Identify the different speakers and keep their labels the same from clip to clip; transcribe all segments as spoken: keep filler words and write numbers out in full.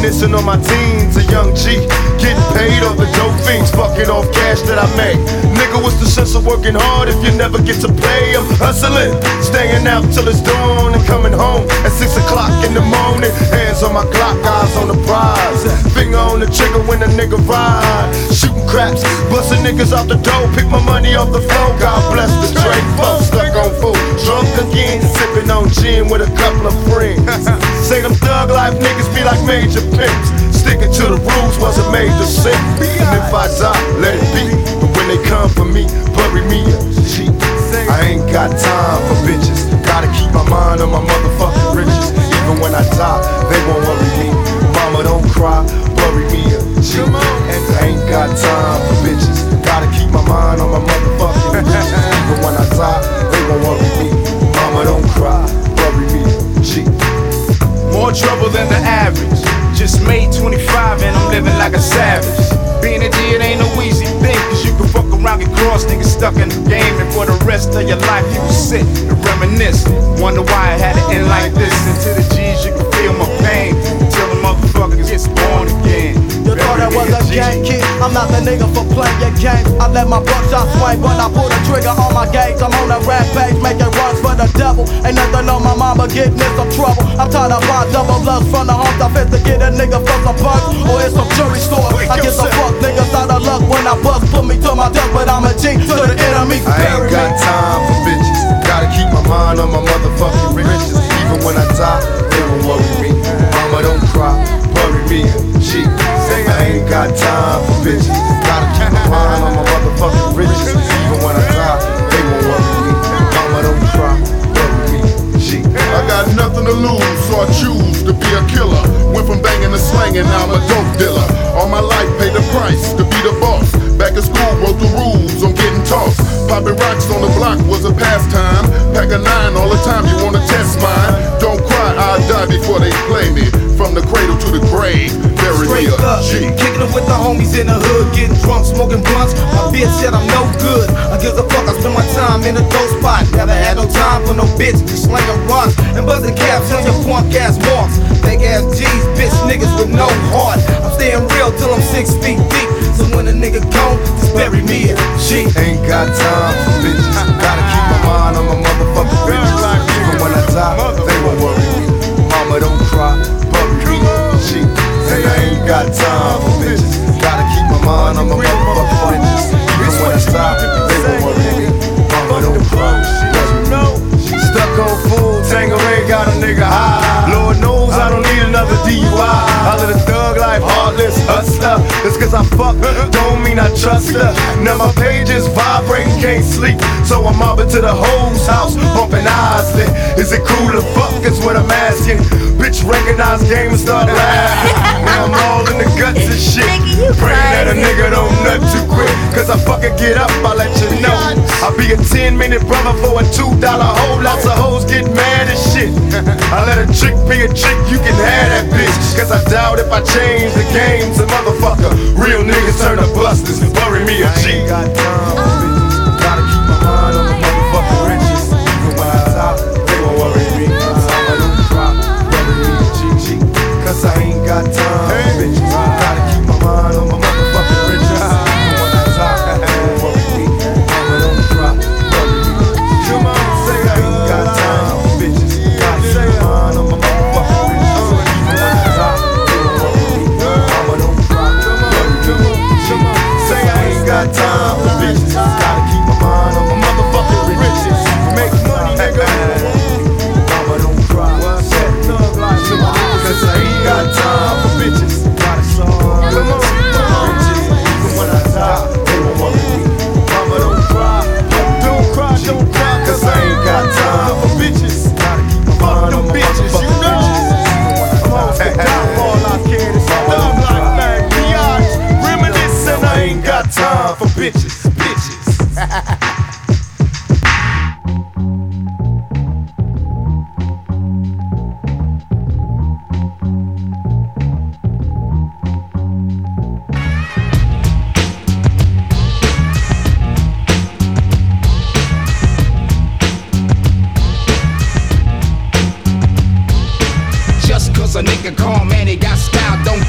Speaker 1: Reminiscing on my teens, a young G, getting paid off the dope fiends, fucking off cash that I made. Nigga, what's the sense of working hard if you never get to play? I'm hustling, staying out till it's dawn and coming home at six o'clock in the morning. Hands on my clock, eyes on the prize, finger on the trigger when a nigga ride. Shooting craps, busting niggas off the door, pick my money off the floor. God bless the Drake folks, stuck on food, drunk again, sipping on gin with a couple of friends. Say them thug life niggas be like major pimps, sticking to the rules wasn't made to sin. And if I die, let it be. But when they come for me, bury me a G. I ain't got time for bitches. Gotta keep my mind on my motherfucking riches. Even when I die, they won't worry me. Mama, don't cry, bury me a G. I ain't got time for bitches. Gotta keep my mind on my motherfucking riches. Even when I die, they won't worry me. Mama, don't cry, bury me a G.
Speaker 2: More trouble than the average. Just made twenty-five and I'm living like a savage. Being a G, it ain't no easy thing, cause you can fuck around, get cross, niggas stuck in the game, and for the rest of your life you can sit and reminisce. Wonder why it had to end like this. And to the G's you can feel my pain, until the motherfucker gets born again.
Speaker 3: You thought that was a game, kid? I'm not the nigga for playing your game. I let my buckshot swing when I pull the trigger on my gauge. I'm on a rampage, making runs for the devil. Ain't nothing on my mama getting in some trouble. I'm tired of buying double lust from the homes I fit to get a nigga for some bucks or in some jewelry store. I get some fuck niggas out of luck when I bust, put me to my death, but I'm a G to the enemy.
Speaker 1: I ain't got time for bitches. Gotta keep my mind on my motherfucking riches. Even when I die, they won't worry me. Mama, don't cry, bury me a G. I ain't got time for bitches. Gotta keep my mind on my motherfucking riches. Even when I die, they won't worry me. Mama, don't cry, bury me a G.
Speaker 4: I got nothing to lose, so I choose to be a killer. Went from banging to slanging, now I'm a dope dealer. All my life paid the price to be the boss. Back in school, wrote the rules on getting tossed. Popping rocks on the block was a pastime. Pack a nine all the time, you wanna test mine? Don't cry, I'll die before they play me. From the cradle to the grave, bury me
Speaker 2: Straight
Speaker 4: a
Speaker 2: up,
Speaker 4: G.
Speaker 2: kicking it with the homies in the hood, getting drunk, smoking blunts. My bitch said I'm no good. I give a fuck, I spend my time in a dope spot. Never had no time for no bitch, just slinging rocks and buzzing caps on your punk ass marks. Fake ass G's, bitch niggas with no heart. I'm staying real till I'm six feet deep. So when a nigga gone, just bury me a G.
Speaker 1: Ain't got time for bitches. Gotta keep my mind on my motherfucking riches. Even when I die, they won't worry me. Mama, don't cry, bury me a G. And I ain't got time for bitches. Gotta keep my mind on my motherfucking riches. Even when I die, they won't worry me. Mama, don't cry, bury me a G. Stuck on food, Tangeray got a nigga high. Lord knows I don't need another D U I. I live a thug life, heartless hustler. Just cause I fuck, don't mean I trust her. Now my pages vibrating, can't sleep. So I'm up into the hoes house, bumping Isley. Is it cool to fuck is what I'm asking. Bitch recognize game and start laughing. Now I'm all in the guts and shit. Praying that a nigga don't nut too quick. Cause I fucking get up, I let you know. I'll be a ten minute brother for a two dollar hole. Lots of hoes get mad as shit. I let a chick be a chick, you can have that bitch. Cause I doubt if I change the game to motherfucker. Real niggas turn to busters, bury me a G. Got time for bitches. Gotta keep my mind on my motherfucking riches. Even when I die, they won't worry me. Mama, don't cry, bury me a G. Cause I ain't got time for bitches. Gotta keep my mind on my motherfucking riches. Even when I die, they won't worry me. Mama, don't cry, bury me a G. Come on, say I ain't got time for bitches. Gotta keep my mind on my motherfucking riches. Even when I die, they won't worry me. Mama, don't cry, bury me a G. Say I ain't got time for bitches. Gotta keep my mind on my motherfucking riches. Make money, nigga. Mama, don't cry. Cause I ain't got time for bitches. Gotta solve riches. Even when I die, they won't worry me. Mama, don't cry. Don't cry, don't cry. Cause I ain't got time for bitches. Gotta keep my mind on my motherfucking riches. I'm on the top, all I care is love like man. Be honest, reminiscing. I ain't got time for bitches. Bitches.
Speaker 2: Just cause a nigga call, man, he got style, don't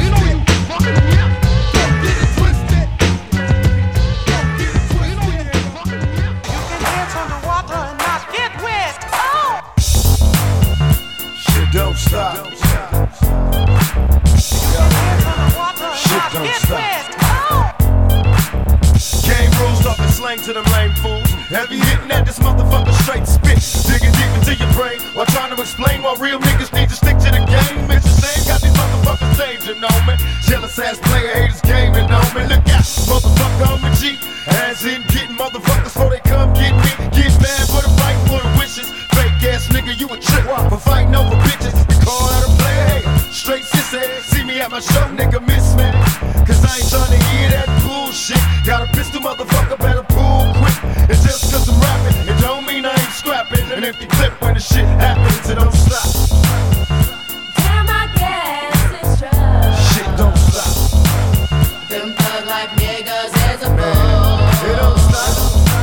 Speaker 5: You know you fucking me up. Don't get it twisted. Don't get it twisted. You know you fucking me up.
Speaker 6: You can dance underwater and not get wet. Oh!
Speaker 1: Shit don't stop.
Speaker 6: You can dance underwater and
Speaker 1: Shit
Speaker 6: not
Speaker 1: don't
Speaker 6: get
Speaker 1: stop.
Speaker 6: wet. Oh!
Speaker 2: Game rules talking slang to them lame fools. Heavy hitting at this motherfucker straight spit. Digging deep into your brain while trying to explain why real niggas need to stick to the game. It's the same, got these motherfuckers changing on me. Jealous ass player haters gaming on me. Look out, motherfucker, I'm a G. As in getting motherfuckers before they come get me. Get mad for the right for the wishes. Fake ass nigga, you a trip for fighting over bitches. We call that a play hater. Straight sissy. See me at my show, nigga, miss me. Cause I ain't trying to hear that bullshit. Got a pistol, motherfucker, better pull quick. And just cause I'm rapping, it don't mean I ain't scrapping. An empty clip when the shit happens, it don't stop.
Speaker 7: Damn, I guess it's true.
Speaker 2: Shit don't stop.
Speaker 7: Them thug life niggas is a fool.
Speaker 2: It don't stop.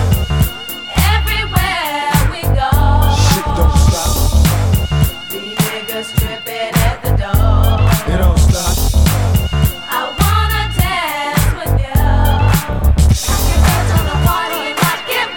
Speaker 7: Everywhere we go.
Speaker 2: Shit don't stop.
Speaker 7: These niggas tripping at the door.
Speaker 2: It don't stop.
Speaker 7: I wanna dance with you. I can dance on the water and not get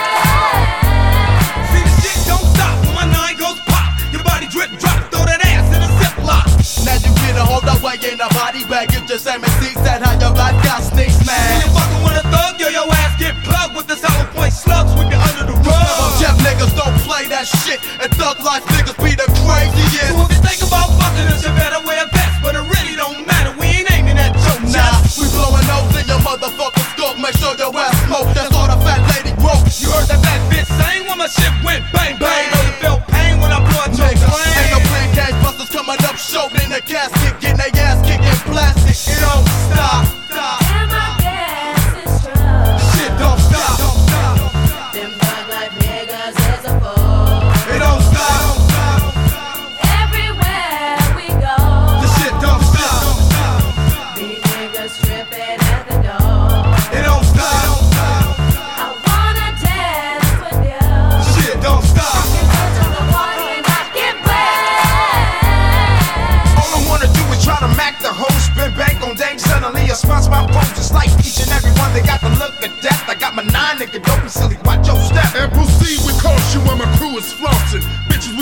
Speaker 7: wet.
Speaker 5: See, the shit don't stop when my nine goes pop. Your body drip, drop, throw that ass in a ziplock.
Speaker 3: Now you get a hold up way in the body bag. You just M C said how your life got sneaks,
Speaker 5: When
Speaker 3: man.
Speaker 5: you fucking with a thug, yo, your ass get plugged with the solid point slugs. Sweep you under the rug.
Speaker 3: Jeff niggas don't play that shit. And thug life niggas be the craziest.
Speaker 5: So if you think about fucking us, you better wear a vest. But it really don't matter, we ain't aiming at your
Speaker 3: Nah,
Speaker 5: chest.
Speaker 3: we blowing nose in your motherfucking skull. Make sure your ass smoke. That's all the fat lady broke.
Speaker 5: You heard that that bitch sang when my shit went bang bang. Know you felt pain when I blew out your
Speaker 3: Nigga,
Speaker 5: brain.
Speaker 3: ain't no plain cash busters coming up short in the casket, getting their ass kicked in plastic.
Speaker 5: It don't stop. stop.
Speaker 7: Damn, I guess it's true.
Speaker 5: Shit don't stop.
Speaker 7: Them thug life niggas is a fool.
Speaker 5: It don't stop.
Speaker 7: Everywhere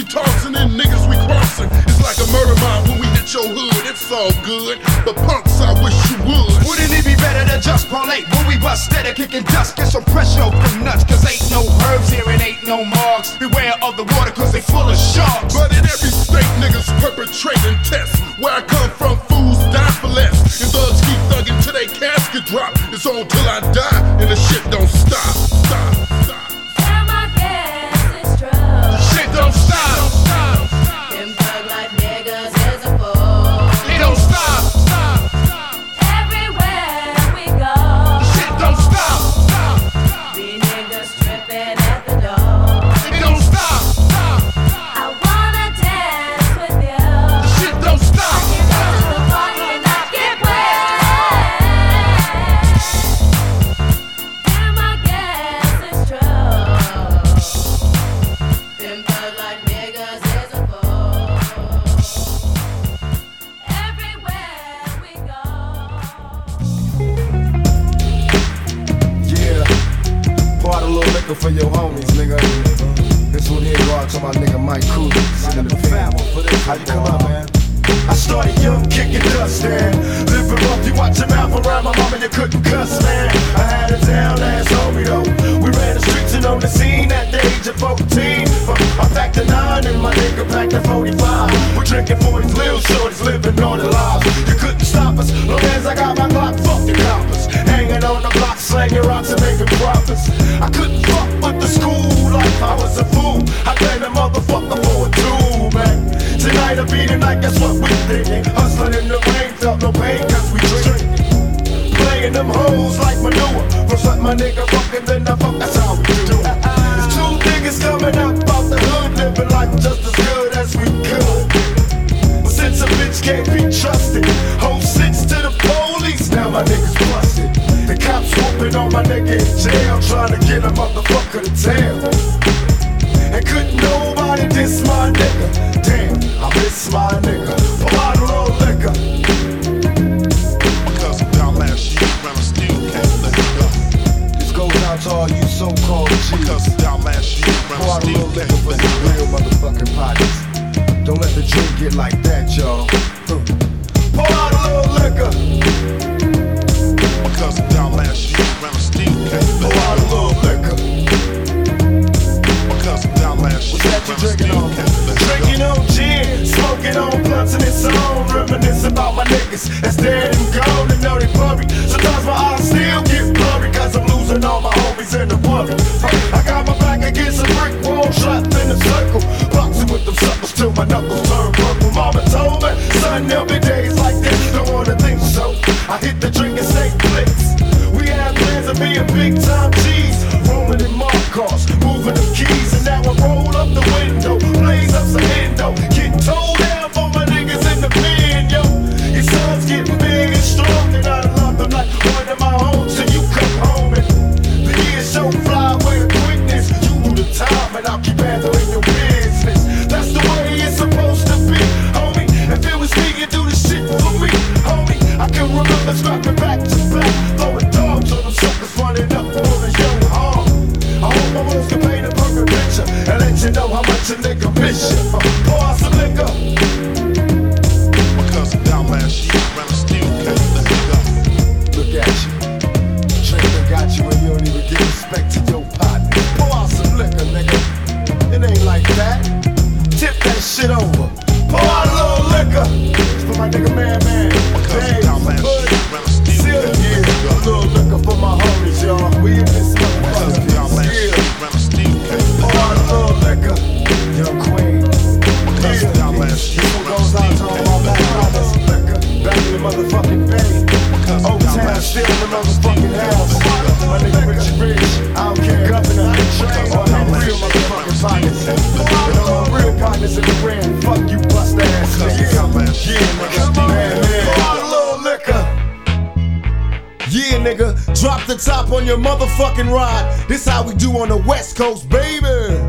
Speaker 4: we tossing and niggas we crossing. It's like a murder mob when we hit your hood. It's all good, but punks, I wish you would.
Speaker 2: Wouldn't it be better to just parlay when we bust steady kicking dust? Get some pressure off them nuts, cause ain't no herbs here and ain't no marks. Beware of the water cause they full of sharks.
Speaker 4: But in every state, niggas perpetrating tests. Where I come from, fools die for less. And thugs keep thugging till they casket drop. It's on till I die, and the shit don't stop. Stop, stop.
Speaker 7: Damn, I guess it's true.
Speaker 2: Shit don't stop.
Speaker 7: Them thug like niggas is a fool.
Speaker 2: It don't stop.
Speaker 7: Everywhere we go,
Speaker 2: Shit don't stop.
Speaker 7: these niggas tripping at the door.
Speaker 2: It don't stop.
Speaker 7: I wanna dance with you.
Speaker 2: Shit don't stop.
Speaker 7: Get to the party and not get wet. Damn, I guess it's true. Them thug like niggas is a fool. Everywhere we go.
Speaker 1: Yeah, pour out a little liquor for your homies, nigga. This one here go out to my nigga Mike Cooley, sitting in the pen. How you come up, man? I started young, kicking dust, man. Living rough, you watch your mouth around my mama, you couldn't cuss, man. I had a down ass homie, though. We ran the streets and on the scene at the age of fourteen. I packed a nine and my nigga packed a forty-five. We're drinking forties, little shorties, living on the lives. You couldn't stop us, long as I got my Glock, fuck the coppers. Hanging on the block, slanging rocks and making profits. I couldn't fuck with the school life, I was a fool. I blame a motherfucker for a tool, man. Tonight will be the night, that's what we thinking. Hustling in the rain, felt no pain cause we drinking. Playing them hoes like manure. First let my nigga fucking, then I fuck, that's how we do it. There's two niggas coming up out the hood, living life just as good as we could. But since a bitch can't be trusted, whole sits to the police, now my niggas busted. The cops whooping on my nigga in jail, trying to get a motherfucker to tell. And couldn't nobody diss my nigga. Damn, I miss my nigga. Pour out a little liquor.
Speaker 4: Because of y'all last year, and I still can't let it go.
Speaker 1: This goes out to all you so-called G's.
Speaker 4: Because of y'all last year, and
Speaker 1: Pour
Speaker 4: I
Speaker 1: out a
Speaker 4: still
Speaker 1: little liquor
Speaker 4: can't
Speaker 1: for
Speaker 4: let
Speaker 1: some
Speaker 4: it
Speaker 1: real motherfucking partners. Don't let the drink get like that, y'all. Huh. Pour out a little liquor.
Speaker 4: go. Because of y'all last year, and I still can't let
Speaker 1: Pour
Speaker 4: it
Speaker 1: out a
Speaker 4: go.
Speaker 1: little liquor.
Speaker 4: Because of y'all last year,
Speaker 1: What's that you
Speaker 4: and I
Speaker 1: drinking
Speaker 4: still
Speaker 1: on?
Speaker 4: can't let it go.
Speaker 1: Drinking on gin, smoking on blunts and it's on. Reminisce about my niggas that's dead and gone and know they blurry. Sometimes my eyes still get blurry cause I'm losing all my homies in the worry. I got my back against a brick wall, trapped in a circle. Boxing with them suckers till my knuckles turn purple. Mama told me, son, there'll be days like this. Don't wanna think so. I hit the drink and say flicks. We had plans of being big time G's, rolling in mark cars, moving them keys, and now I roll up the window, blaze up some endo, get told down for my niggas in the pen, yo. Your son's getting big and strong, and I love them like one of my own. So you come home and the years so fly with quickness. You do the time, and I'll keep handling your business. That's the way it's supposed to be, homie. If it was me, you do the shit for me, homie. I can remember scrapping back to back, throwing dogs on them suckers running up on the young arm. I hope my moves can paint a perfect picture and let you know how much a nigga miss you. Uh, pour out some liquor.
Speaker 4: Because of y'all last year, and I still can't let it go.
Speaker 1: Look at you. Drinking got you and you don't even give respect to your partner. Pour out some liquor, nigga. It ain't like that. Tip that shit over. Pour out a little liquor. It's for my nigga Man Man.
Speaker 4: Because of y'all last year, and I still
Speaker 1: Seal
Speaker 4: can't
Speaker 1: yeah,
Speaker 4: let it
Speaker 1: a
Speaker 4: go.
Speaker 1: little liquor for my homies, y'all. We in this
Speaker 4: Because of y'all
Speaker 1: motherfucker.
Speaker 4: last year,
Speaker 1: Yeah.
Speaker 4: and I still can't let
Speaker 1: Pour
Speaker 4: it
Speaker 1: out a
Speaker 4: go.
Speaker 1: little liquor. Young Queen.
Speaker 4: Because of y'all last year,
Speaker 1: This one
Speaker 4: and I
Speaker 1: goes out to
Speaker 4: still
Speaker 1: all
Speaker 4: can't
Speaker 1: my
Speaker 4: let
Speaker 1: back
Speaker 4: it go.
Speaker 1: brothers. Liquor. Back in the motherfucking bay.
Speaker 4: Because of
Speaker 1: Old
Speaker 4: y'all
Speaker 1: town,
Speaker 4: last
Speaker 1: still
Speaker 4: year,
Speaker 1: in the
Speaker 4: and I still
Speaker 1: motherfucking
Speaker 4: can't
Speaker 1: house.
Speaker 4: let it go.
Speaker 1: My nigga Rich Rich, I don't care, governor, or them real motherfucking partners. And all my real partners in the ring, fuck you bust ass niggas. Yeah, nigga, man, man. Pour out a little liquor. Yeah, nigga, drop the top on your motherfucking ride. This how we do on the West Coast, baby.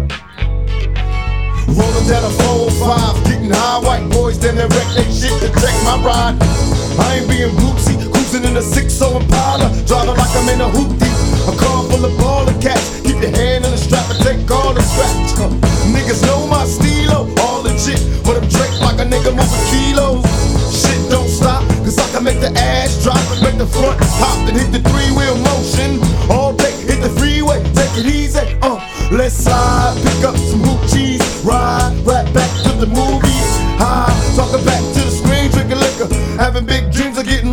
Speaker 1: Rolling down a four oh five, getting high, white boys, then they wreck they shit to check my ride. I ain't being bootsy, cruising in a six oh Impala, driving like I'm in a hoopty. A car full of baller cats, keep your hand on the strap and take all the scratch. Uh, niggas know my stilo,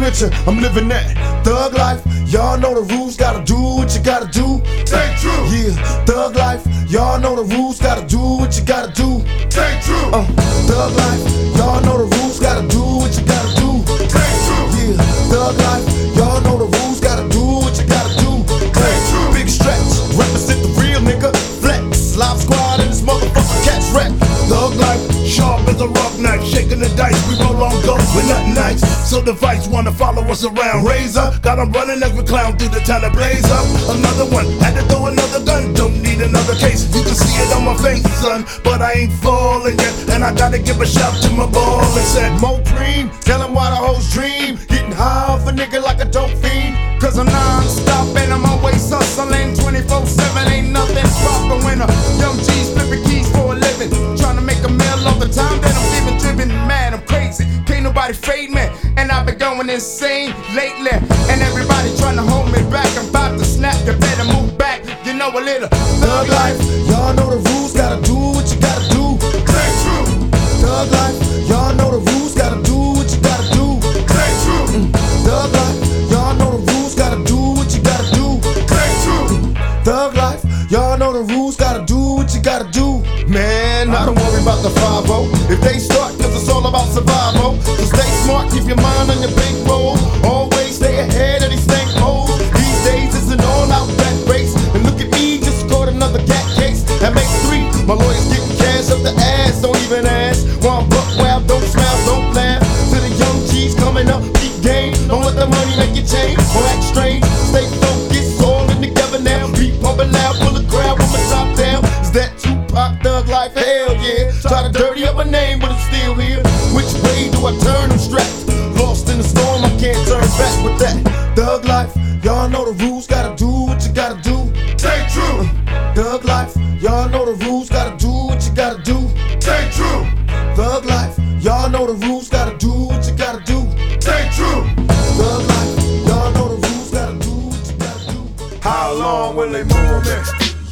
Speaker 1: adventure, I'm living that thug life. Y'all know the rules, gotta do what you gotta do.
Speaker 4: Stay true.
Speaker 1: Yeah, thug life. Y'all know the rules, gotta do what you gotta do.
Speaker 4: Stay true.
Speaker 1: Uh, thug life. Y'all know the rules, gotta do what you gotta do.
Speaker 4: Stay true.
Speaker 1: Yeah, thug life. Y'all know the rules, gotta do what you gotta do.
Speaker 4: Stay true.
Speaker 1: Big stretch, represent the real nigga. Flex, live squad, and this motherfucker catch wreck. Thug life.
Speaker 8: Sharp as a rock knife, shaking the dice. We roll on ghosts with nothing nice. So the vice wanna follow us around. Razor, got them running every clown through the town to blaze up. Another one, had to throw another gun. Don't need another case. You can see it on my face, son. But I ain't falling yet. And I gotta give a shout to my ball and said,
Speaker 1: Mo Cream, tell him why the hoes dream. Getting high off a nigga like a dope fiend.
Speaker 2: Cause I'm non-stop and I'm always hustling twenty-four seven, ain't nothing stopping when a young G's flipping keys for a living. Trying to make a meal all the time that I'm living, driven mad, I'm crazy. Can't nobody fade me, and I've been going insane lately. And everybody trying to hold me back, I'm about to snap, you better move back. You know a little
Speaker 1: thug life, y'all know the rules, gotta do what you gotta do.
Speaker 4: Stay true.
Speaker 1: Thug life, y'all know the rules, gotta do what you gotta do.
Speaker 4: Stay true.
Speaker 1: Mm. Thug life, y'all know the rules, gotta do what you gotta do.
Speaker 4: Stay true.
Speaker 1: Mm. Thug life, y'all know the rules, gotta do what you gotta do. Man, I don't worry about the five oh. If they start, cause it's all about survival. So stay smart, keep your mind on your bankroll. Always stay ahead of these stank holes. These days it's an all-out rat race. And look at me, just caught another cat case. That makes three. My lawyer's getting cash up the ass, don't even ask. While I'm buck wild, don't smile, don't laugh. To the young G's coming up, keep game. Don't let the money make you change or act strange. Stay focused, all in together now. Beat pumping loud, pull the crowd with my top down. Is that Tupac thug life? Hell yeah. Try to dirty up my name, but it's still here. Which way do I turn? I'm strapped. Lost in the storm, I can't turn back with that thug life. Y'all know the rules, gotta do what you gotta do.
Speaker 4: Stay true.
Speaker 1: Thug life, y'all know the rules, gotta do what you gotta do.
Speaker 4: Stay true.
Speaker 1: Thug life, y'all know the rules, gotta do what you gotta do.
Speaker 4: Stay true.
Speaker 1: Thug life, y'all know the rules, gotta do what you gotta do.
Speaker 2: How long will they move me?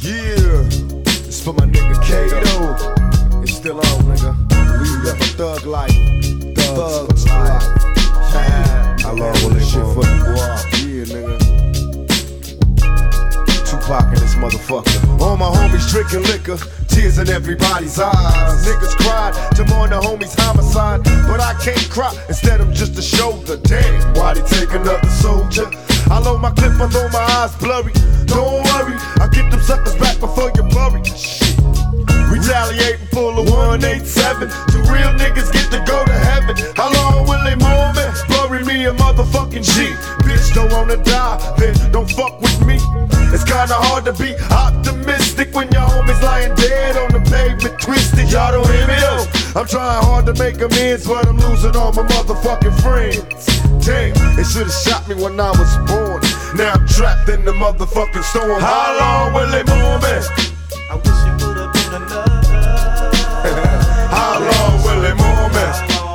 Speaker 1: Yeah, it's for my nigga Kato. It's still on, nigga. We live a thug life. Thug life. Yeah. How long will this shit for you, boy? Yeah, nigga. Tupac and this motherfucker. All my homies drinking liquor, tears in everybody's eyes. Niggas cried to mourn the homies' homicide, but I can't cry. Instead, I'm just a shoulder. Damn, why they take another soldier? I load my clip, I throw my eyes blurry. Don't worry, I get them suckers back before you bury. Shit. Retaliate and pull a one eighty-seven. The real niggas get to go to heaven. How long will they move me? Bury me a motherfucking G. Bitch, don't wanna die, then don't fuck with me. It's kinda hard to be optimistic when your homies lying dead on the pavement, twisted. Y'all don't hear me though. I'm trying hard to make amends, but I'm losing all my motherfucking friends. Damn, they should've shot me when I was born. Now I'm trapped in the motherfucking storm. How long will they move me?
Speaker 9: I wish it would've been another.
Speaker 1: How long will they move me?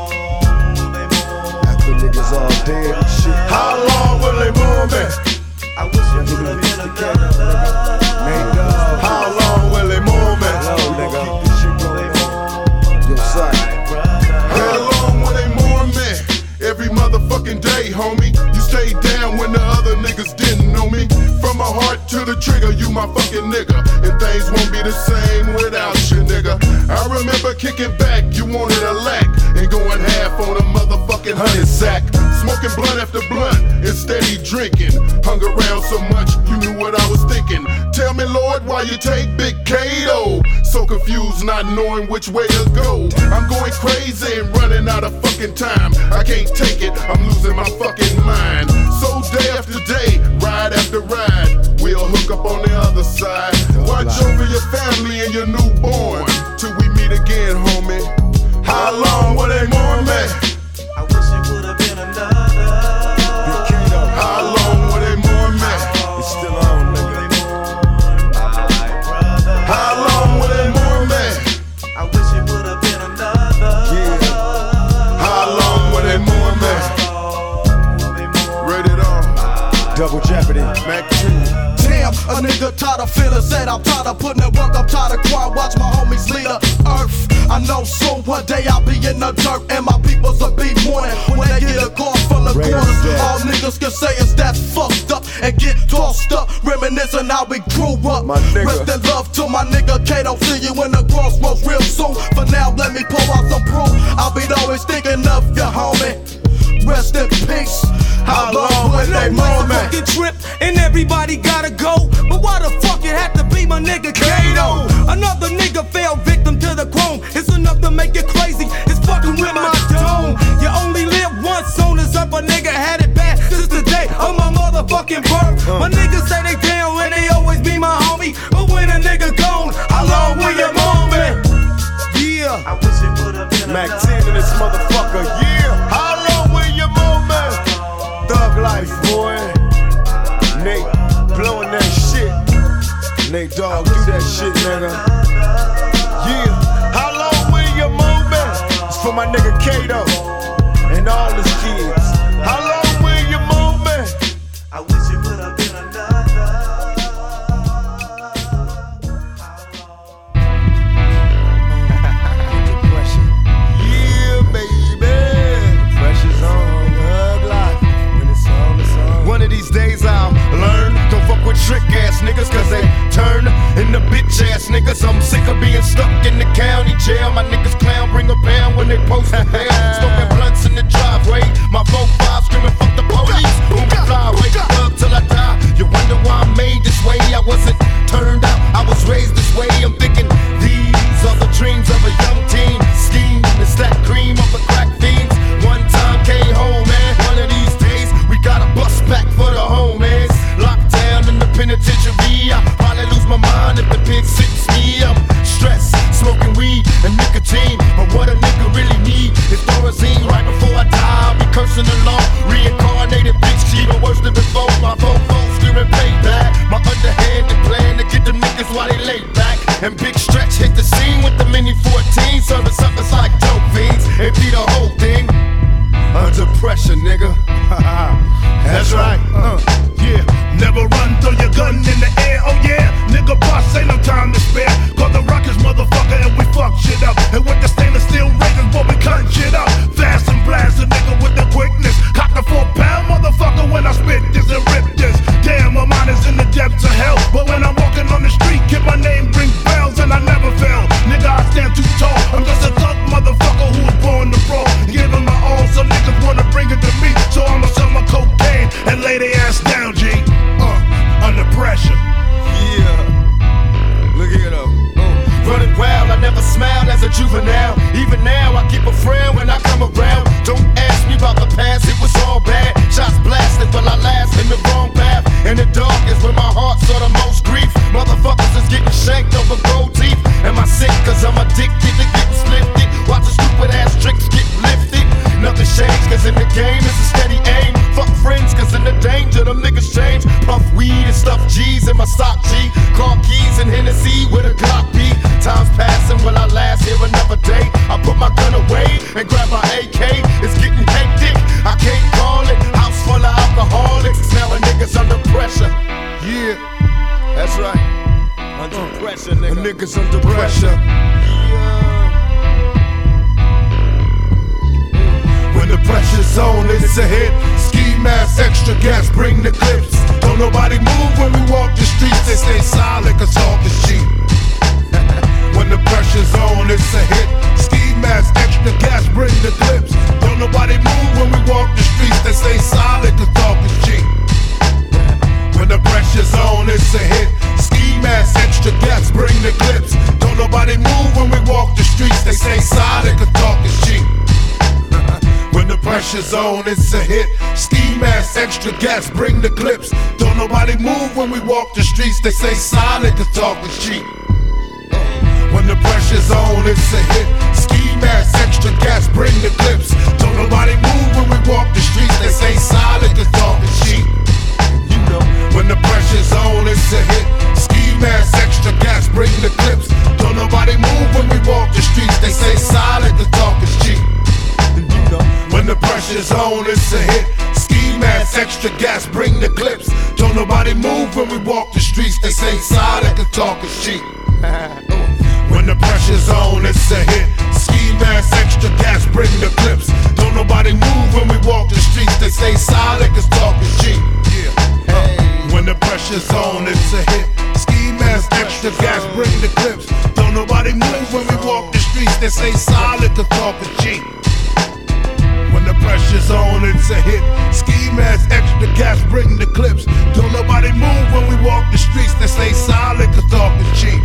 Speaker 1: After niggas all dead and shit. How long will they move me?
Speaker 9: I wish it would've been another.
Speaker 1: How long will they move me? Keep this shit going. Yo, son.
Speaker 4: How long will they mourn me? Every motherfucking day, homie. You stayed down when the other niggas didn't know me. From my heart to the trigger, you my fucking nigga. And things won't be the same without you, nigga. I remember kicking back, you wanted a lack. And going half on a motherfucking honey sack. Smoking blunt after blunt and steady drinking. Hung around so much, you knew what I was thinking. Tell me, Lord, why you take Big Kato? So confused, not knowing which way to go. I'm going crazy and running out of fucking time. I can't take it, I'm losing my fucking mind. So day after day, ride after ride, we'll hook up on the other side. Watch over your family and your newborn till we meet again, homie. How long will they mourn me?
Speaker 9: I wish it would've been another.
Speaker 4: How long will they mourn me?
Speaker 1: It's still on, nigga.
Speaker 4: How long will they mourn me?
Speaker 9: I wish it would've been another.
Speaker 1: Yeah.
Speaker 4: How long will they mourn me? Rated R.
Speaker 1: Double Jeopardy. Mac two.
Speaker 3: Damn, a nigga tired of feeling sad. I'm tired of putting in work. I'm tired of crying. Watch my homies lead the earth. I know soon one day I'll be in the dirt and my peoples will be mourning when they get a car full of quarters. how we grew up.
Speaker 1: My nigga.
Speaker 3: Rest in love to my nigga Kato. See you in the crossroads real soon. For now, let me pour out some proof. I'll be always thinking of you, homie. Rest in peace. How long will they
Speaker 5: No
Speaker 3: moment?
Speaker 5: fucking trip, and everybody gotta go. But why the fuck it had to be my nigga Kato? Another nigga fell victim to the chrome. It's enough to make it crazy. It's fucking with my dome. You only live once, soon as up a nigga had it bad. Since the day of my motherfucking birth. My niggas say they down and they always be my homie. But when a nigga gone, how long will you mourn me? Yeah.
Speaker 9: I wish it would've been
Speaker 1: Mac
Speaker 9: enough.
Speaker 1: ten in this motherfucker, yeah. How long will you move, man? Thug life, boy. Nate blowing that shit. Nate Dogg, do that shit, nigga. Yeah. How long will you move, man? It's for my nigga Kato and all his kids. How long will you move, man?
Speaker 9: I wish it would've been another.
Speaker 1: Yeah, baby. Pressure's on, thug life. When it's on, it's on. One of these days I'll learn. Don't fuck with trick ass niggas, cause they turn into bitch ass niggas. I'm sick of being stuck in the county jail. My niggas clown, bring a pound when they post a bail. Smoking blunts in the driveway. My four five screaming, fuck the police. Who me fly away, thug till I die. You wonder why I'm made this way. I wasn't turned out, I was raised this way. I'm thinking these are the dreams of a young teen. Scheme and stack cream of the crack fiends. One time came home, man. One of these days we gotta bust back for the homies. Locked down in the penitentiary. I probably lose my mind if the pig sits me. I'm stressed, smoking weed and nicotine. But what a nigga really need is Thorazine. Right before I die, I'll be cursing the law. Reincarnated bitch, even worse than before. My fofo screaming payback. My underhanded plan to get them niggas while they lay back. And Big Stretch hit the scene with the mini fourteen. Serving suckers like dope fiends. It be the whole thing under pressure, nigga. That's right. Uh,
Speaker 8: Yeah, never run, throw your gun in the air, oh yeah. Nigga boss, ain't no time to spare. Call the rockets, motherfucker, and we fuck shit up. And with the stainless steel razors, boy, we cut shit up. Fast and blast a nigga with the quickness. Cock the four pound, motherfucker, when I spit this and rip this. Damn, my mind is in the depths of hell. But when I'm walking on the street, get my name, ring bells, and I never fail. Nigga, I stand too tall. I'm just a thug motherfucker who was born to brawl. Giving my all, so niggas wanna bring it to me. So I'ma sell my cocaine and lay their ass down, G. Uh, under pressure.
Speaker 1: Yeah. Look here though. Uh. Running wild, I never smiled as a juvenile. Even now, I keep a friend when I come around. Don't ask me about the past, it was all bad. Shots blasted, but I last in the wrong path. In the dark is where my heart saw the most grief. Motherfuckers is getting shanked over gold teeth. Am I sick? Cause I'm addicted to getting slifted. Watch the stupid ass tricks get lifted. Nothing changed, cause in the game it's a steady aim. Fuck friends, cause in the danger, them niggas change. Puff weed and stuff G's in my sock G. Car keys and Hennessy with a Glock B. Time's passing, will I last here another day? I put my gun away and grab my A K. It's getting hectic, I can't call it. House full of alcoholics, now a nigga's under pressure. Yeah, that's right. Under uh, pressure, nigga. A nigga's under pressure. Yeah.
Speaker 8: When the pressure's on, it's a hit. Ski mask, extra gas, bring the clips. Don't nobody move when we walk the streets. They stay silent, cause talk is cheap. When the pressure's on, it's a hit. Ski mask, extra gas, bring the clips. Don't nobody move when we walk the streets. They stay silent, cause talk is cheap. When the pressure's on, it's a hit. Ski mask, extra gas, bring the clips. Don't nobody move when we walk the streets. They stay silent, cause talk is cheap. When the pressure's on, it's a hit. Ski mask, extra gas, bring the clips. Don't nobody move when we walk the streets. They say silent, cause talk is cheap. When the pressure's on, it's a hit. Ski mask, extra gas, bring the clips. Don't nobody move when we walk the streets. They say silent, cause talk is cheap. You know, when the pressure's on, it's a hit. Ski mask, extra gas, bring the clips. Don't nobody move when we walk the streets. They say silent, cause talk is cheap. When the pressure's on, it's a hit. Ski mask, extra gas, bring the clips. Don't nobody move when we walk the streets. They say silent, cause talk is cheap. When the pressure's on, it's a hit. Ski mask, extra gas, bring the clips. Don't nobody move when we walk the streets. They say silent, cause talk is cheap. When the pressure's on, it's a hit. bring the clips. Don't nobody move when we walk the streets. They say solid to talk a cheap. When the pressure's on, it's a hit. Ski mask, extra gas, bring the clips. Don't nobody move when we walk the streets. They say solid to talk a cheap.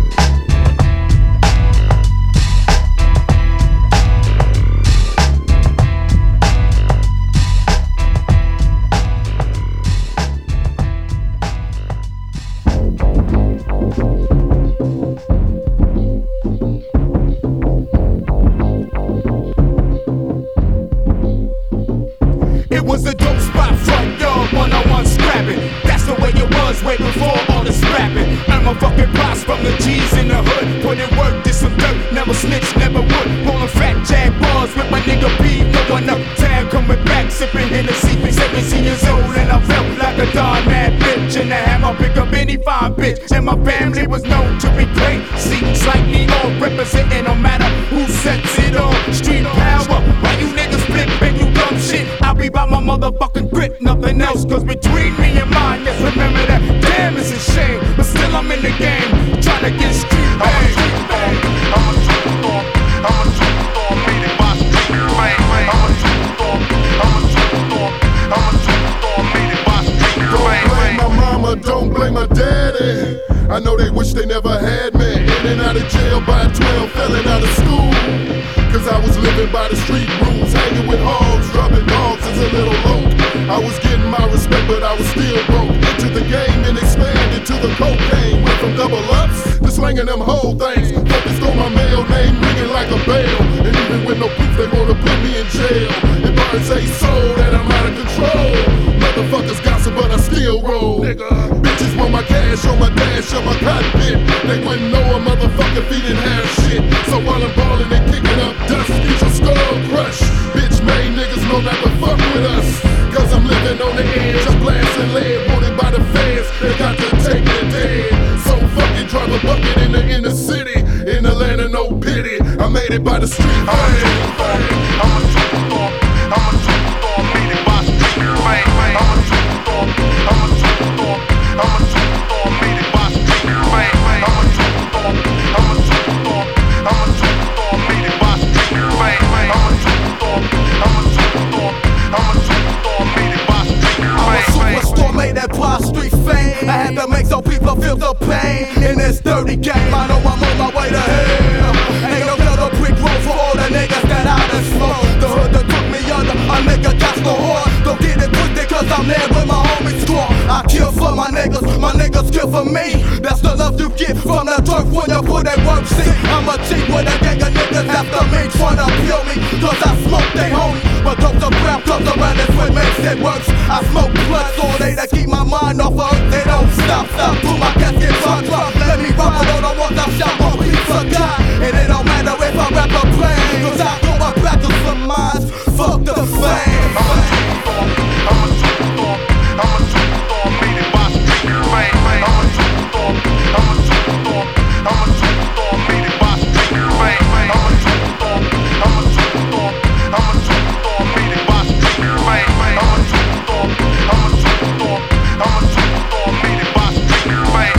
Speaker 2: Bitch. And my family was known to be crazy, slightly off, representing no matter who sets it on. Street power, why you niggas flip and you dumb shit? I'll be by my motherfucking grip, nothing else. Cause between me and mine, yes, remember that. Damn, it's a shame, but still I'm in the game, trying to get street bang. I'm a street bang, I'm a superstar, I'm a superstar, made it by street bang. I'm a superstar, I'm a superstar, I'm a superstar, made it by street bang.
Speaker 4: Don't blame my mama, don't blame my daddy. I know they wish they never had me. In and out of jail by twelve, failing out of school. Cause I was living by the street rules, hanging with hogs, dropping dogs as a little loke. I was getting my respect, but I was still broke. Into the game and expanded to the cocaine. Went from double ups to slinging them whole things. Focused on my male name, ringing like a bell. And even with no proof, they wanna put me in jail. And birds say so that I'm out of control. Motherfuckers gossip, but I still roll. Nigga. Bitches want my cash on my dash on my cockpit. They wouldn't know a motherfucker if he didn't have shit. So while I'm ballin' and kicking up dust, get your skull crushed. Bitch made niggas know not to fuck with us. Cause I'm living on the edge, I'm blasting lead, wanted by the fans. They got to take me dead. So fucking drive a bucket in the inner city. In Atlanta, no pity. I made it by the street. I'm a superstar, I'm a superstar, I'm a superstar, made it by street. I'm a superstar, I'm a superstar, I'm a superstar, made it by street. I'm a superstar, I'm a superstar, I'm a superstar, made it by street. I'm a superstar, I'm a superstar, I'm a superstar, made it by street.
Speaker 3: I'm a superstar made that by street fame. I had to make some people feel the pain in this dirty game. I know I'm on my way to hell. Ain't no other brick road for all the niggas that I done smoked. The hood that took me under, a nigga got no heart. Don't get it twisted cause I'm there with my homies squad. I kill for my niggas, my niggas kill for me. That's the love you get from the turf when you put that work. See, I'm a cheat with a gang of niggas after me tryna kill me. Cause I smoke they homie, but those are brown comes around, that's what makes it worse. I smoke blood all day to keep my mind off of earth. They don't stop, stop, through my casket, drop, drop. Let me rock it on the walk, I shot one piece of God. And it don't matter if I rap or play, cause I go my battles for mine. Fuck the fame.
Speaker 4: I'm a superstar, I'm a superstar, I'm a superstar, made it by street. I'm a superstar, I'm a superstar, I'm a superstar, made it by street. I'm a superstar, I'm a superstar, I'm a superstar, made it by street. I'm a superstar, I'm a superstar, I'm a superstar, made it by street.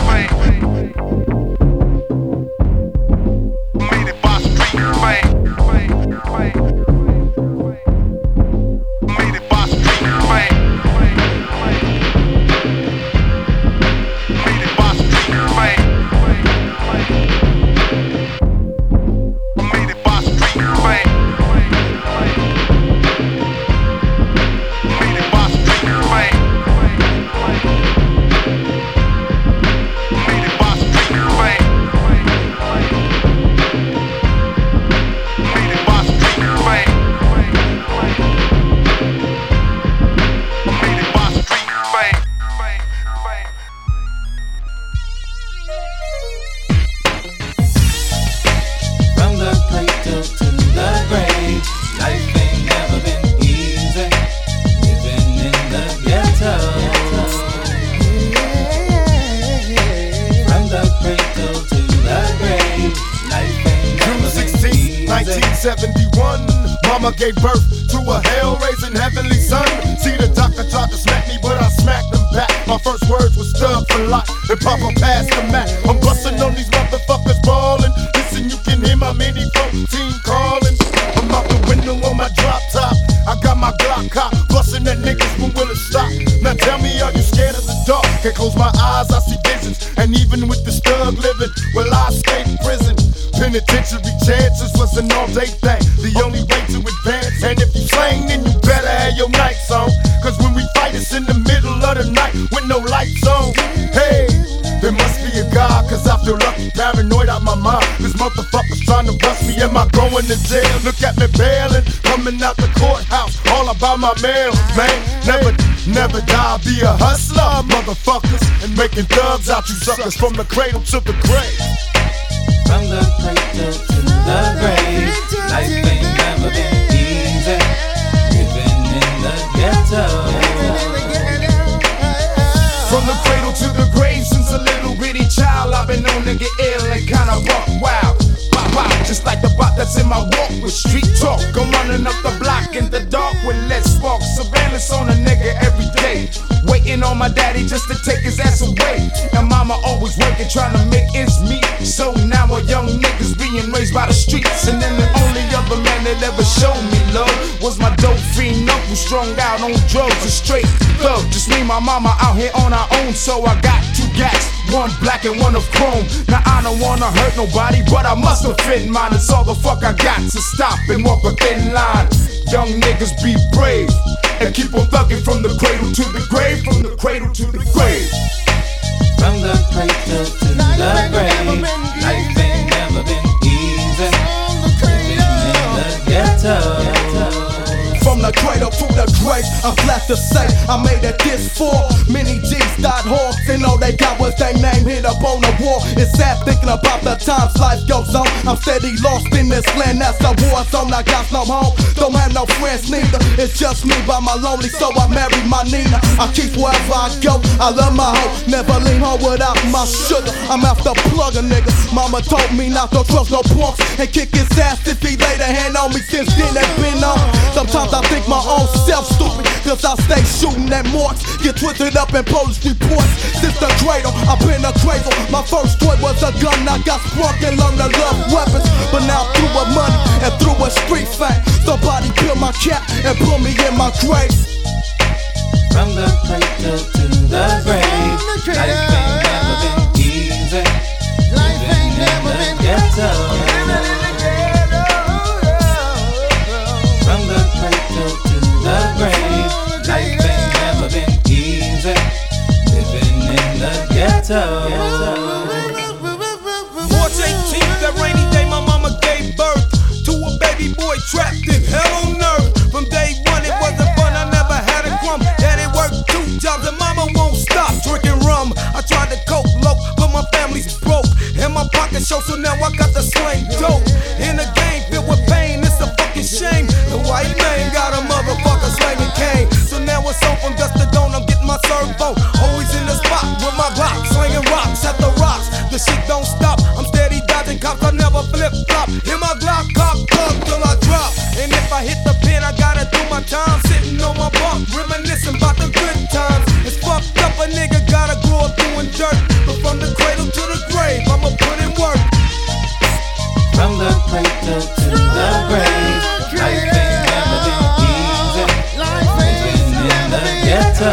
Speaker 4: Made it by street.
Speaker 1: seventy-one, mama gave birth to a hell-raising heavenly son. See the doctor tried to smack me, but I smacked him back. My My first words was thug for life, and Papa passed the Mac. I'm bustin' on these motherfuckers ballin'. Listen, you can hear my mini fourteen callin'. I'm out the window on my drop top. I got my Glock cop, bustin' at niggas when will it stop? Now tell me, are you scared of the dark? Can't close my eyes, I see visions. And even with this thug living, will I escape prison? Penitentiary chances was an all-day thing, the only way to advance. And if you slang, then you better have your nights on. Cause when we fight, it's in the middle of the night with no lights on. Hey, there must be a God, cause I feel lucky, paranoid out my mind. This motherfucker's trying to bust me, am I going to jail? Look at me bailing, coming out the courthouse, all about my mail, man. Never, never die, be a hustler, motherfuckers. And making thugs out you suckers from the cradle to the grave.
Speaker 10: From the cradle to the grave, life ain't never been easy. Living in the ghetto.
Speaker 2: From the cradle to the grave, since a little bitty child, I've been known to get ill and kinda buck wild. Wow, wow, just like the bot that's in my walk with street talk. I'm running up the block in the dark with lead spark. Surveillance on a nigga every day. Waiting on my daddy just to take his ass away. And mama always working, trying to make ends meet. So now a young nigga's being raised by the streets. And then the only other man that ever showed me love was my dope fiend uncle, strung out on drugs and straight thug. Just me, my mama out here on our own, so I got two gats, one black and one of chrome. Now I don't wanna hurt nobody, but I must offend mine. It's all the fuck I got to stop and walk a thin line. Young niggas be brave and keep on thugging from the cradle to the grave, from the cradle to the grave.
Speaker 10: From the cradle to the grave, life ain't never been easy. Living in the ghetto.
Speaker 3: From the cradle to the grave, I'm glad to say I made it this far. Many G's died hard, and all they got was their name hit up on the wall. It's sad thinking about the times life goes on. I'm steady lost in this land, that's a war zone. I got no home, don't have no friends neither. It's just me by my lonely, so I married my Nina. I keep wherever I go, I love my hoe. Never leave home without my sugar. I'm after plug a nigga. Mama told me not to trust no punks and kick his ass if he laid a hand on me. Since then they been on. Sometimes I think my own self stupid, cause I stay shooting at marks, get twisted up in police reports. Since the cradle, I've been a cradle. My first toy was a gun, I got sprung and learned to love weapons. But now through a money and through a street fame, somebody peel my cap and put me in my grave.
Speaker 10: From the cradle to the grave, life ain't never been easy. Living in the ghetto. From the cradle to the grave, life ain't never been easy. Living in the ghetto.
Speaker 5: March eighteenth, that rainy day, my mama gave birth to a baby boy trapped in hell on earth. From day one, it wasn't fun, I never had a crumb. Daddy worked two jobs, and mama won't stop drinking rum. I tried to cope low, but my family's broke. And my pocket show, so now I got the slang dope. In a game filled with pain, it's a fucking shame. The white man got a motherfucker slanging cane. So now it's on from dusk to dawn, I'm getting my servo. Always in the spot with my Glock, slinging rocks at the rocks. The shit don't stop, I'm steady dodging cops, I never flip flop. Hit my Glock, cop, plug till I drop. And if I hit the pin, I gotta do my time. Sitting on my bunk, reminiscing about the good times. It's fucked up, a nigga gotta grow up doing dirt. But from the cradle to the grave, I'ma put in work.
Speaker 10: From the cradle to the grave, life ain't never been easy. Living in the ghetto.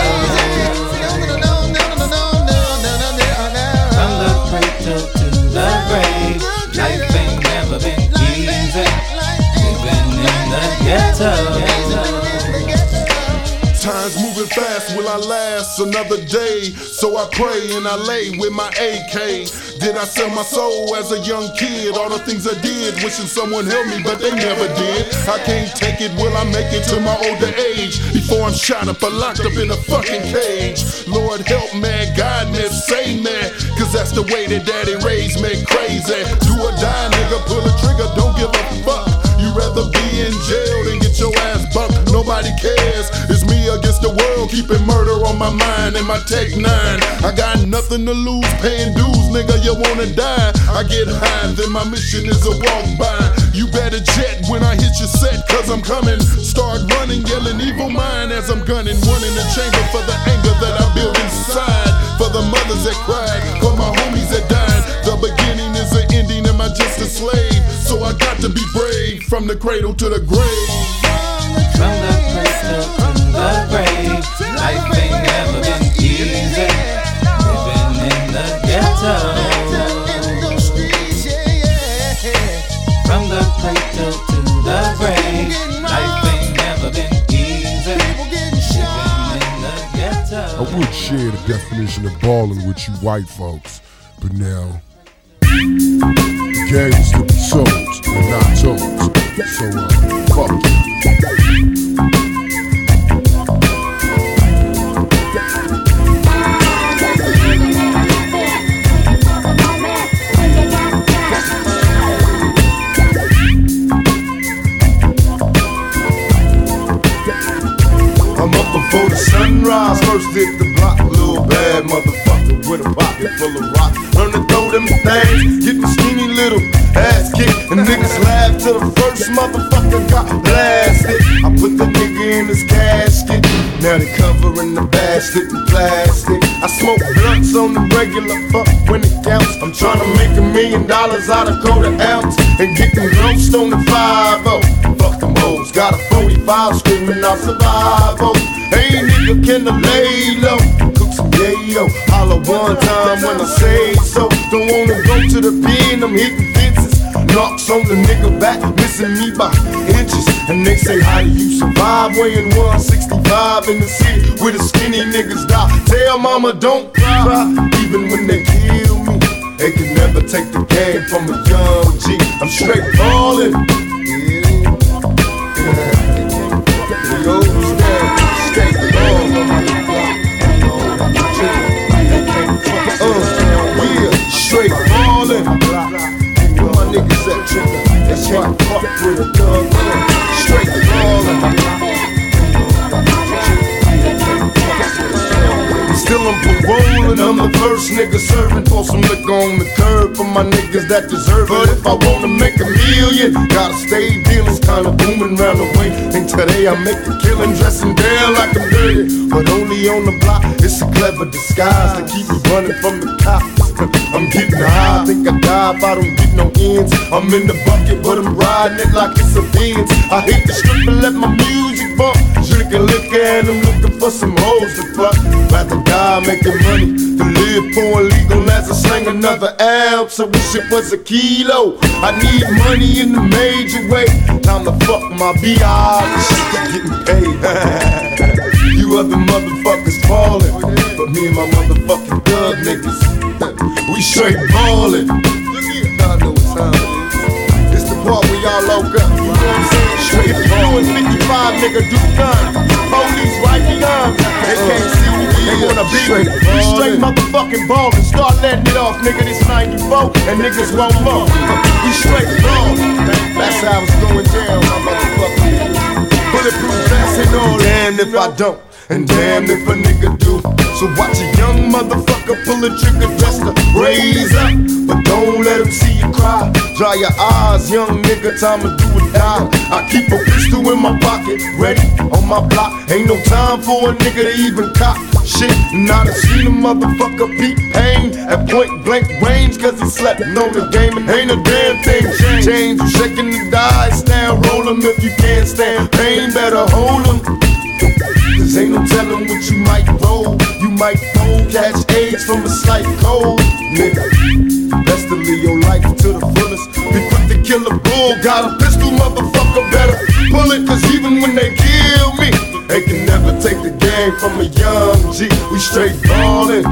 Speaker 10: From the cradle to the grave, life ain't never been easy. Living in the ghetto.
Speaker 4: Time's moving fast, will I last another day? So I pray and I lay with my A K. Did I sell my soul as a young kid? All the things I did, wishing someone helped me, but they never did. I can't take it, will I make it to my older age? Before I'm shot up or locked up in a fucking cage. Lord help me, guide me, save me, cause that's the way that daddy raised me, crazy. Do or die, nigga, pull a trigger, don't give a fuck. You rather be in jail than get your ass bucked. Nobody cares, it's me against the world, keeping murder on my mind and my Tech nine. I got nothing to lose, paying dues, nigga, you wanna die. I get high, then my mission is a walk by. You better jet when I hit your set, cause I'm coming. Start running, yelling evil mind as I'm gunning. One in the chamber for the anger that I build inside. that crack. For my homies that died, the beginning is the ending. Am I just a slave? So I got to be brave from the cradle to the grave.
Speaker 10: From the cradle to the grave, life ain't never been easy. Living in the ghetto. From the cradle to the grave, life ain't never been easy. Living in the ghetto.
Speaker 11: I would share the definition of balling with you white folks, but now the game is to be sold and not told. So uh, fuck you.
Speaker 1: Before the sunrise, first hit the block, little bad motherfucker with a pocket full of rock. Learn to throw them things, get the skinny little ass kicked, and niggas laugh till the first motherfucker got blasted. I put the nigga in his casket, now they covering the basket in plastic. I smoke blunts on the regular, fuck when it counts. I'm trying to make a million dollars out of quarter ounce and get them roast on the five oh. Fuck them hoes, got a forty-five screaming out survive oh. Hey nigga, can I lay low? Cook some yayo, holla one time when I say so. Don't wanna go to the pen, I'm hitting fences. Knocks on the nigga back, missing me by inches. And they say, how do you survive? Weighing one sixty-five in the city where the skinny niggas die. Tell mama don't cry, even when they kill me. They can never take the game from a young G. I'm straight ballin'. Yeah, yeah. We always there, straight ballin'. Uh, yeah, straight ballin'. Where my niggas at? That's right, fuck with a thug. Straight ballin'. Still I'm parolin', I'm the first nigga serving. Pour some liquor on the curb for my niggas that deserve it. But if I wanna make a million, gotta stay dealin'. Kinda booming round the way. And today I make a killin', dressing down like I'm dirty. But only on the block, it's a clever disguise to keep me running from the cops. I'm getting high, I think I die if I don't get no ends. I'm in the bucket, but I'm riding it like it's a Benz. I hit the strip and let my music bump. Drinking liquor and I'm looking for some hoes to fuck. Rather die making money to live poor and legal as I slang another ounce. I wish it was a kilo. I need money in a major way. Time to fuck my B I. Getting paid. You other motherfuckers falling, but me and my motherfucking thug niggas, we straight ballin'. Look here, I know what time it is. It's the part where y'all loke up. You know what I'm saying? Straight ballin'. fifty-five nigga do gun. Police right behind me. They can't see me. They wanna beat me. We straight motherfucking ballin'. Start letting it off, nigga. This ninety-four and niggas won't more. We straight ballin'. That's how it's going down, my motherfucking niggas. Bulletproof vest and all. Damn if I don't. And damn if a nigga do. So watch a young motherfucker pull a trigger just to raise up. But don't let him see you cry. Dry your eyes, young nigga, time to do or die. I keep a pistol in my pocket, ready on my block. Ain't no time for a nigga to even cop shit. And I done seen a motherfucker beat pain at point blank range, cause he slept on the game and ain't a damn thing changed. You shaking the dice, stand roll 'em if you can't stand pain, better hold 'em. Cause ain't no telling what you might roll. You might fold, catch AIDS from a slight cold, nigga. Best to live your life to the fullest. Be quick to kill a bull, got a pistol, motherfucker, better pull it. Cause even when they kill me, they can never take the game from a young G. We straight ballin',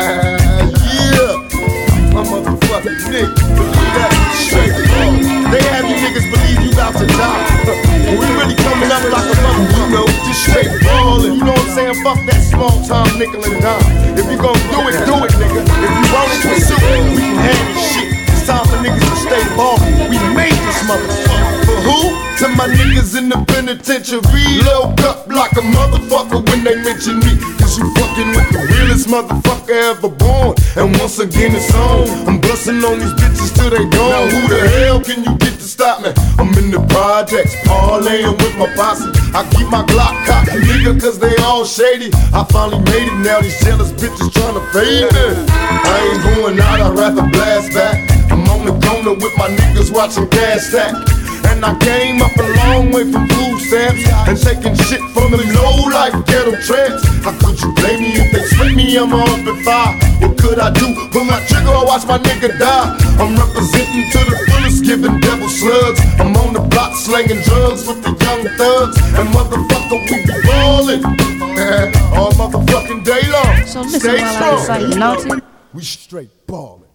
Speaker 1: yeah. My motherfucking nigga, believe that, straight ballin'. They have you niggas believe you about to die. We really coming up like a mother, you know, just straight ballin'. You know what I'm saying? Fuck that small time nickel and dime. If you gon' do it, do it, nigga. If you want it, pursue it. We can handle shit. It's time for niggas to stay ballin'. We made this motherfucker. For who? to my niggas in the penitentiary. Load up like a motherfucker when they mention me. Cause you fucking with the realest motherfucker ever born. And once again it's on. I'm busting on these bitches till they gone. Now who the hell can you get to stop me? I'm in the projects, parlaying with my posse. I keep my Glock cocked, nigga, cause they all shady. I finally made it, now these jealous bitches tryna fade me. I ain't going out, I'd rather blast back. I'm on the corner with my niggas watching gas stack. And I came up a long way from food stamps and taking shit from them low life ghetto tramps. How could you blame me if they sweat me? I'm on open fire. What could I do? Pull my trigger or watch my nigga die. I'm representing to the fullest, giving devil slugs. I'm on the block slanging drugs with the young thugs. And motherfucker, we be ballin' all motherfucking day long.
Speaker 12: So listen while I recite the notes.
Speaker 1: We straight ballin'.